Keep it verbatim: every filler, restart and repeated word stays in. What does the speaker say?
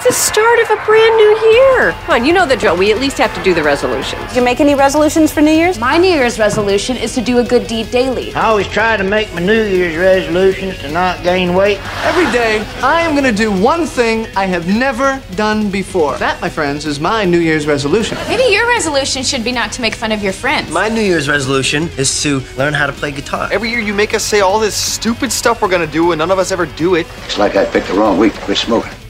It's the start of a brand new year. Come on, you know the drill. We at least have to do the resolutions. Did you make any resolutions for New Year's? My New Year's resolution is to do a good deed daily. I always try to make my New Year's resolutions to not gain weight. Every day, I am gonna do one thing I have never done before. That, my friends, is my New Year's resolution. Maybe your resolution should be not to make fun of your friends. My New Year's resolution is to learn how to play guitar. Every year you make us say all this stupid stuff we're gonna do and none of us ever do it. It's like I picked the wrong week to quit smoking.